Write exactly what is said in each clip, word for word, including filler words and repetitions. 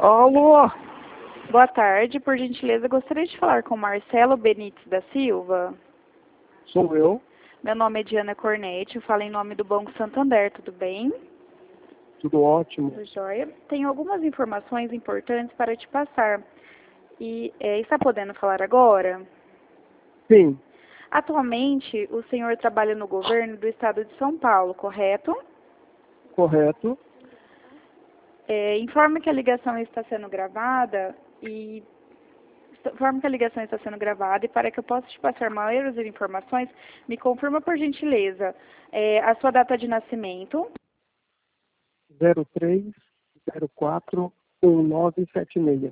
Alô? Boa tarde, por gentileza, gostaria de falar com Marcelo Benites da Silva. Sou eu. Meu nome é Diana Cornete, eu falo em nome do Banco Santander, tudo bem? Tudo ótimo. Tudo jóia. Tenho algumas informações importantes para te passar. E é, está podendo falar agora? Sim, Atualmente, o senhor trabalha no governo do estado de São Paulo, correto? correto. É, informe que a ligação está sendo gravada e informe que a ligação está sendo gravada e para que eu possa te passar maiores informações, me confirma por gentileza é, a sua data de nascimento. zero três zero quatro um nove sete seis.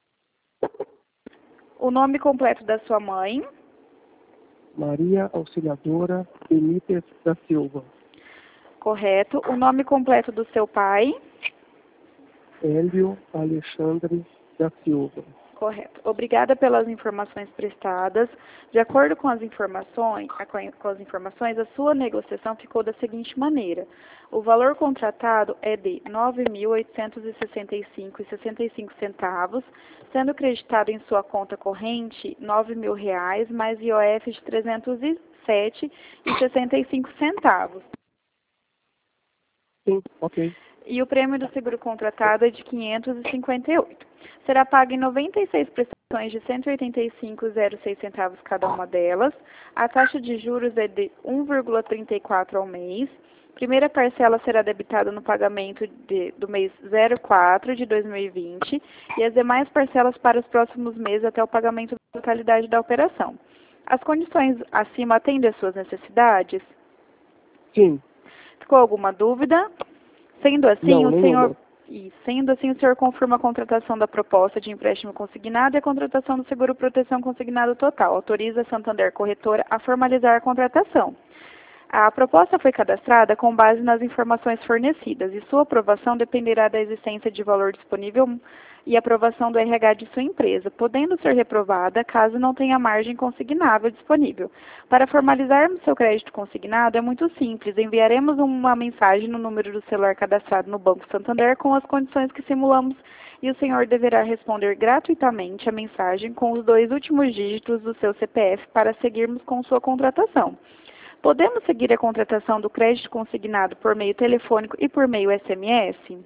O nome completo da sua mãe. Maria Auxiliadora Benítez da Silva. Correto. O nome completo do seu pai. Hélio Alexandre da Silva. Correto. Obrigada pelas informações prestadas. De acordo com as informações, com as informações, a sua negociação ficou da seguinte maneira. O valor contratado é de nove mil oitocentos e sessenta e cinco reais e sessenta e cinco centavos, sendo creditado em sua conta corrente nove mil reais mais I O F de trezentos e sete reais e sessenta e cinco centavos. Sim, ok. E o prêmio do seguro contratado é de quinhentos e cinquenta e oito. Será pago em noventa e seis prestações de cento e oitenta e cinco reais e zero seis centavos cada uma delas. A taxa de juros é de um vírgula trinta e quatro ao mês. Primeira parcela será debitada no pagamento de, do mês zero quatro de dois mil e vinte e as demais parcelas para os próximos meses até o pagamento da totalidade da operação. As condições acima atendem às suas necessidades? Sim. Ficou alguma dúvida? Sendo assim, Não, o nenhuma. senhor e sendo assim, o senhor confirma a contratação da proposta de empréstimo consignado e a contratação do seguro proteção consignado total. Autoriza a Santander Corretora a formalizar a contratação. A proposta foi cadastrada com base nas informações fornecidas e sua aprovação dependerá da existência de valor disponível e aprovação do R H de sua empresa, podendo ser reprovada caso não tenha margem consignável disponível. Para formalizarmos seu crédito consignado é muito simples, enviaremos uma mensagem no número do celular cadastrado no Banco Santander com as condições que simulamos e o senhor deverá responder gratuitamente a mensagem com os dois últimos dígitos do seu C P F para seguirmos com sua contratação. Podemos seguir a contratação do crédito consignado por meio telefônico e por meio S M S?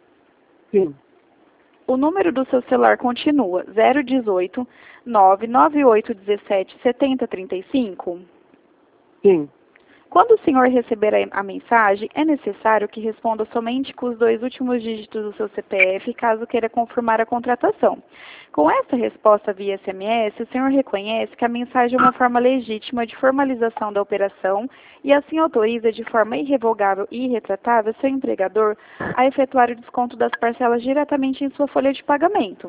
Sim. O número do seu celular continua zero dezoito, nove nove oito um sete, sete zero três cinco? Sim. Quando o senhor receber a mensagem, é necessário que responda somente com os dois últimos dígitos do seu C P F, caso queira confirmar a contratação. Com essa resposta via S M S, o senhor reconhece que a mensagem é uma forma legítima de formalização da operação e assim autoriza de forma irrevogável e irretratável seu empregador a efetuar o desconto das parcelas diretamente em sua folha de pagamento.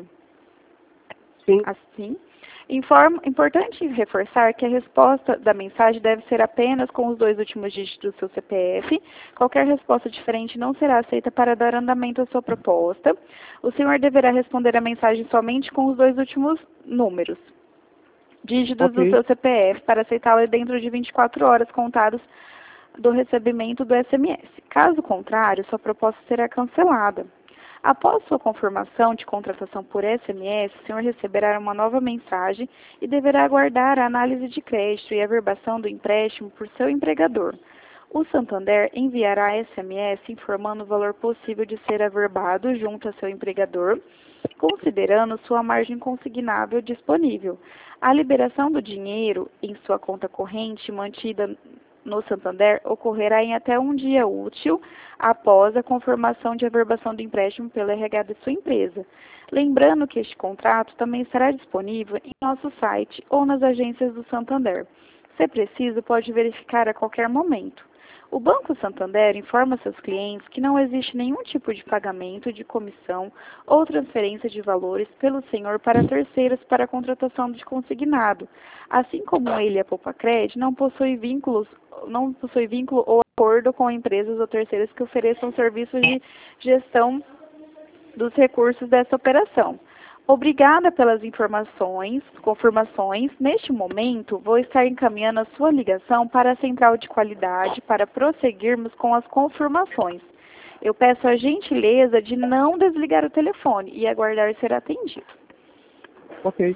Sim. Assim, informa, importante reforçar que a resposta da mensagem deve ser apenas com os dois últimos dígitos do seu C P F. Qualquer resposta diferente não será aceita para dar andamento à sua proposta. O senhor deverá responder a mensagem somente com os dois últimos números, dígitos Ok. do seu C P F, para aceitá-la dentro de vinte e quatro horas contadas do recebimento do S M S. Caso contrário, sua proposta será cancelada. Após sua confirmação de contratação por S M S, o senhor receberá uma nova mensagem e deverá aguardar a análise de crédito e a averbação do empréstimo por seu empregador. O Santander enviará S M S informando o valor possível de ser averbado junto a seu empregador, considerando sua margem consignável disponível. A liberação do dinheiro em sua conta corrente mantida no Santander ocorrerá em até um dia útil após a confirmação de averbação do empréstimo pelo R H de sua empresa. Lembrando que este contrato também estará disponível em nosso site ou nas agências do Santander. Se preciso, pode verificar a qualquer momento. O Banco Santander informa seus clientes que não existe nenhum tipo de pagamento de comissão ou transferência de valores pelo senhor para terceiros para a contratação de consignado. Assim como ele e a Poupacred não possui vínculos, não possui vínculo ou acordo com empresas ou terceiros que ofereçam serviços de gestão dos recursos dessa operação. Obrigada pelas informações, confirmações. Neste momento, vou estar encaminhando a sua ligação para a central de qualidade para prosseguirmos com as confirmações. Eu peço a gentileza de não desligar o telefone e aguardar ser atendido. Ok.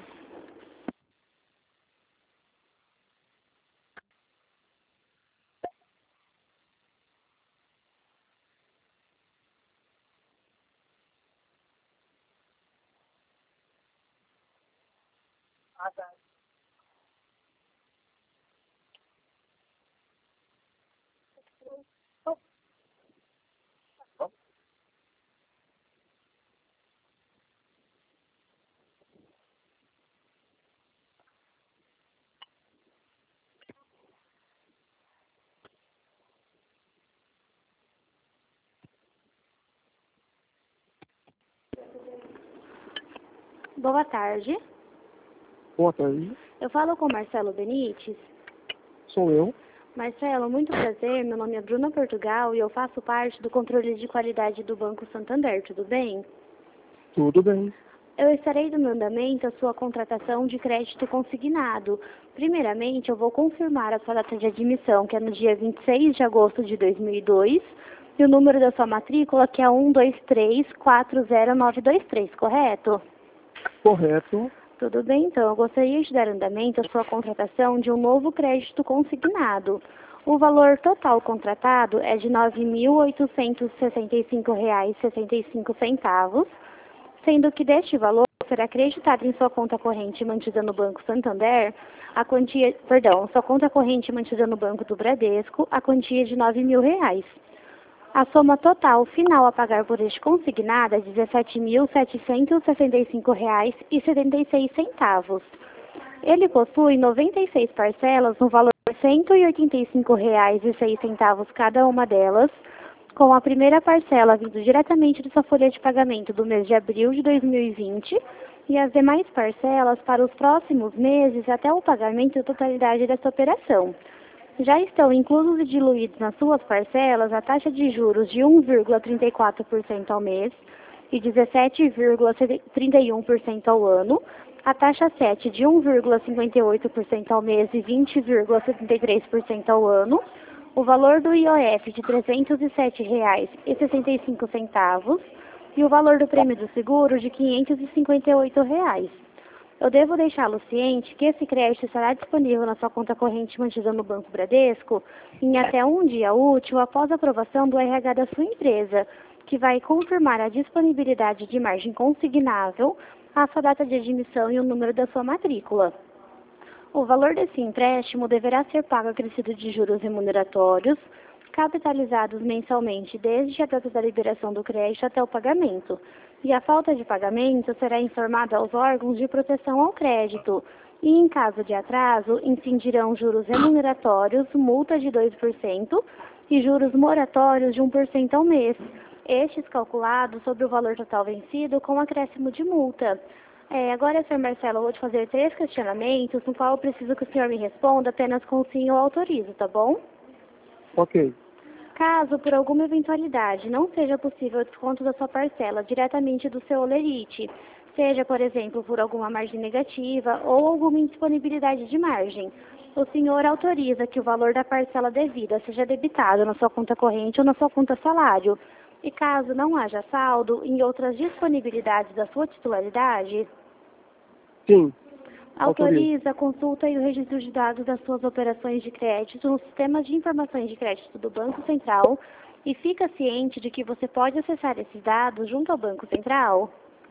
Boa tarde. Boa tarde. Eu falo com Marcelo Benites. Sou eu. Marcelo, muito prazer. Meu nome é Bruna Portugal e eu faço parte do controle de qualidade do Banco Santander. Tudo bem? Tudo bem. Eu estarei dando andamento à sua contratação de crédito consignado. Primeiramente, eu vou confirmar a sua data de admissão, que é no dia vinte e seis de agosto de dois mil e dois, e o número da sua matrícula, que é um dois três quatro zero nove dois três, correto? Correto. Tudo bem, então. Eu gostaria de dar andamento à sua contratação de um novo crédito consignado. O valor total contratado é de nove mil oitocentos e sessenta e cinco reais e sessenta e cinco centavos, sendo que deste valor será acreditado em sua conta corrente mantida no Banco Santander a quantia, perdão, sua conta corrente mantida no Banco do Bradesco, a quantia de nove mil reais. A soma total final a pagar por este consignado é dezessete mil setecentos e sessenta e cinco reais e setenta e seis centavos. Ele possui noventa e seis parcelas no valor de cento e oitenta e cinco reais e seis centavos cada uma delas, com a primeira parcela vindo diretamente de sua folha de pagamento do mês de abril de dois mil e vinte e as demais parcelas para os próximos meses até o pagamento da totalidade dessa operação. Já estão inclusos e diluídos nas suas parcelas a taxa de juros de um vírgula trinta e quatro por cento ao mês e dezessete vírgula trinta e um por cento ao ano, a taxa sete de um vírgula cinquenta e oito por cento ao mês e vinte vírgula setenta e três por cento ao ano, o valor do I O F de trezentos e sete reais e sessenta e cinco centavos e o valor do prêmio do seguro de quinhentos e cinquenta e oito reais. Eu devo deixá-lo ciente que esse crédito estará disponível na sua conta corrente mantida no Banco Bradesco em até um dia útil após a aprovação do R H da sua empresa, que vai confirmar a disponibilidade de margem consignável, a sua data de admissão e o número da sua matrícula. O valor desse empréstimo deverá ser pago acrescido de juros remuneratórios, capitalizados mensalmente desde a data da liberação do crédito até o pagamento, e a falta de pagamento será informada aos órgãos de proteção ao crédito, e em caso de atraso, incidirão juros remuneratórios, multa de dois por cento e juros moratórios de um por cento ao mês, estes calculados sobre o valor total vencido com acréscimo de multa. É, agora, senhor Marcelo, eu vou te fazer três questionamentos, no qual eu preciso que o senhor me responda apenas com sim ou autorizo, tá bom? Ok. Caso, por alguma eventualidade, não seja possível o desconto da sua parcela diretamente do seu holerite, seja, por exemplo, por alguma margem negativa ou alguma indisponibilidade de margem, o senhor autoriza que o valor da parcela devida seja debitado na sua conta corrente ou na sua conta salário. E caso não haja saldo em outras disponibilidades da sua titularidade, Sim. autoriza a consulta e o registro de dados das suas operações de crédito no sistema de informações de crédito do Banco Central e fica ciente de que você pode acessar esses dados junto ao Banco Central?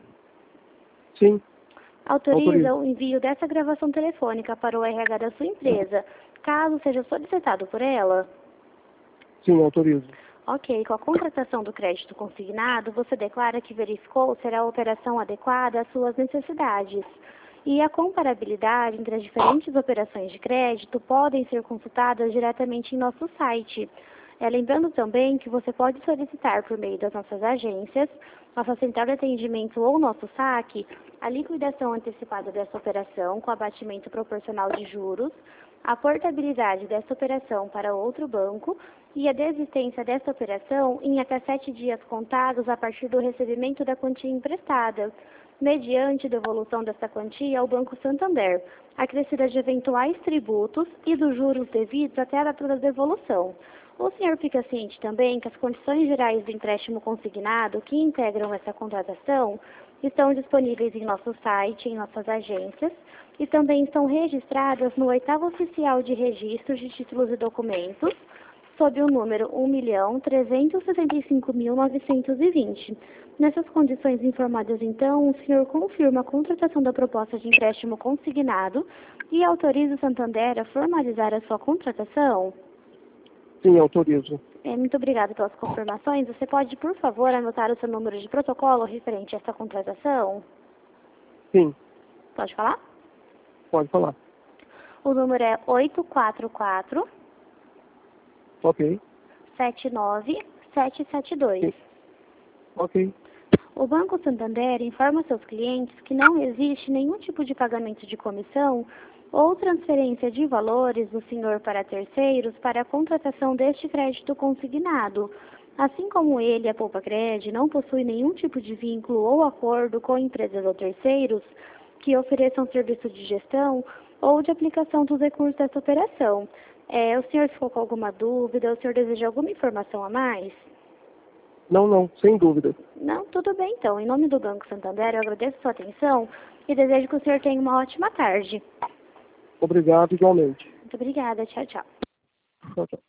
Sim. Autoriza Autorizo. o envio dessa gravação telefônica para o R H da sua empresa, caso seja solicitado por ela? Sim, autorizo. Ok, com a contratação do crédito consignado, você declara que verificou se a operação adequada às suas necessidades. E a comparabilidade entre as diferentes operações de crédito podem ser consultadas diretamente em nosso site. É, lembrando também que você pode solicitar por meio das nossas agências, nossa central de atendimento ou nosso saque, a liquidação antecipada dessa operação com abatimento proporcional de juros, a portabilidade dessa operação para outro banco e a desistência dessa operação em até sete dias contados a partir do recebimento da quantia emprestada, mediante devolução dessa quantia ao Banco Santander, acrescida de eventuais tributos e dos juros devidos até a data da devolução. O senhor fica ciente também que as condições gerais do empréstimo consignado que integram essa contratação estão disponíveis em nosso site, em nossas agências, e também estão registradas no oitavo oficial de registros de títulos e documentos, sob o número um milhão trezentos e sessenta e cinco mil novecentos e vinte. Nessas condições informadas, então, o senhor confirma a contratação da proposta de empréstimo consignado e autoriza o Santander a formalizar a sua contratação? Sim, autorizo. É, muito obrigada pelas confirmações. Você pode, por favor, anotar o seu número de protocolo referente a essa contratação? Sim. Pode falar? Pode falar. O número é oito quatro quatro, Ok. sete nove sete sete dois. Sim. Ok. O Banco Santander informa seus clientes que não existe nenhum tipo de pagamento de comissão ou transferência de valores do senhor para terceiros para a contratação deste crédito consignado. Assim como ele, a Poupa Cred, não possui nenhum tipo de vínculo ou acordo com empresas ou terceiros que ofereçam serviço de gestão ou de aplicação dos recursos dessa operação. É, o senhor ficou com alguma dúvida? O senhor deseja alguma informação a mais? Não, não, sem dúvida. Não, tudo bem então. Em nome do Banco Santander, eu agradeço a sua atenção e desejo que o senhor tenha uma ótima tarde. Obrigado igualmente. Muito obrigada. Tchau, tchau. Tchau, tchau.